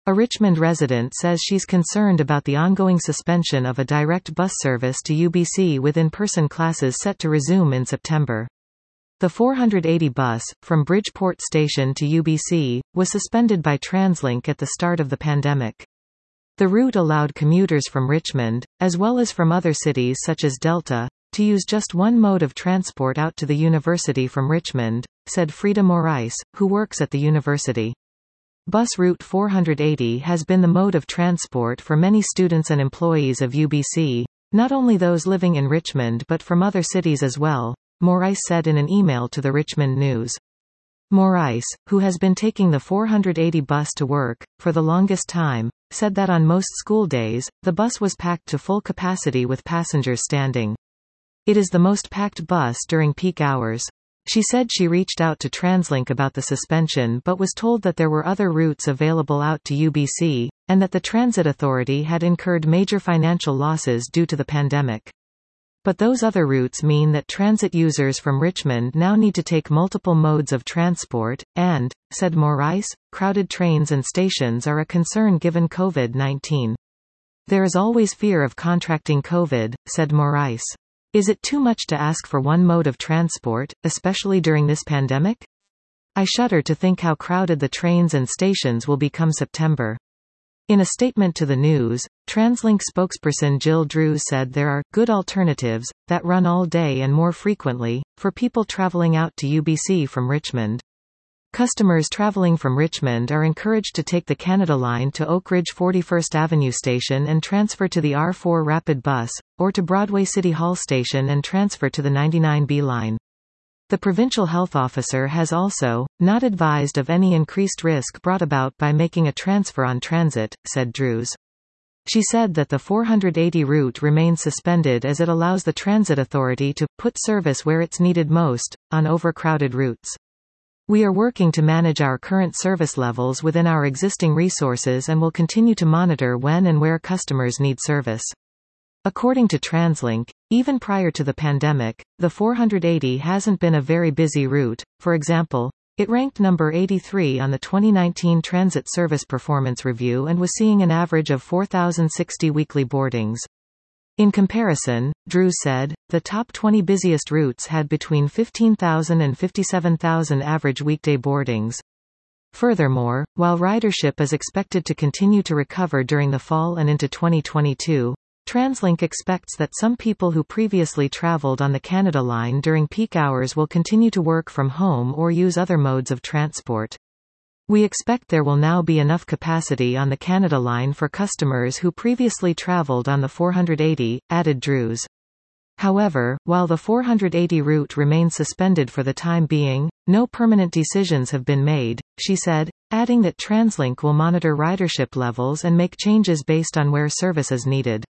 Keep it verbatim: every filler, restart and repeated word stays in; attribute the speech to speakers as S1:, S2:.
S1: A Richmond resident says she's concerned about the ongoing suspension of a direct bus service to U B C with in-person classes set to resume in September. The four eighty bus, from Bridgeport Station to U B C, was suspended by TransLink at the start of the pandemic. The route allowed commuters from Richmond, as well as from other cities such as Delta, to use just one mode of transport out to the university from Richmond, said Frida Morais, who works at the university. Bus Route four eighty has been the mode of transport for many students and employees of U B C, not only those living in Richmond but from other cities as well, Morais said in an email to the Richmond News. Morais, who has been taking the four eighty bus to work, for the longest time, said that on most school days, the bus was packed to full capacity with passengers standing. It is the most packed bus during peak hours. She said she reached out to TransLink about the suspension but was told that there were other routes available out to U B C, and that the Transit Authority had incurred major financial losses due to the pandemic. But those other routes mean that transit users from Richmond now need to take multiple modes of transport, and, said Morais, crowded trains and stations are a concern given COVID nineteen. There is always fear of contracting COVID, said Morais. Is it too much to ask for one mode of transport, especially during this pandemic? I shudder to think how crowded the trains and stations will become September. In a statement to the news, TransLink spokesperson Jill Drews said there are good alternatives that run all day and more frequently for people traveling out to U B C from Richmond. Customers traveling from Richmond are encouraged to take the Canada Line to Oak Ridge forty-first Avenue Station and transfer to the R four Rapid Bus, or to Broadway City Hall Station and transfer to the ninety-nine B line. The provincial health officer has also not advised of any increased risk brought about by making a transfer on transit, said Drews. She said that the four eighty route remains suspended as it allows the Transit Authority to put service where it's needed most, on overcrowded routes. We are working to manage our current service levels within our existing resources and will continue to monitor when and where customers need service. According to TransLink, even prior to the pandemic, the four eighty hasn't been a very busy route. For example, it ranked number eighty-three on the twenty nineteen Transit Service Performance Review and was seeing an average of four thousand sixty weekly boardings. In comparison, Drews said, the top twenty busiest routes had between fifteen thousand and fifty-seven thousand average weekday boardings. Furthermore, while ridership is expected to continue to recover during the fall and into twenty twenty-two, TransLink expects that some people who previously traveled on the Canada Line during peak hours will continue to work from home or use other modes of transport. We expect there will now be enough capacity on the Canada Line for customers who previously traveled on the four eighty, added Drews. However, while the four eighty route remains suspended for the time being, no permanent decisions have been made, she said, adding that TransLink will monitor ridership levels and make changes based on where service is needed.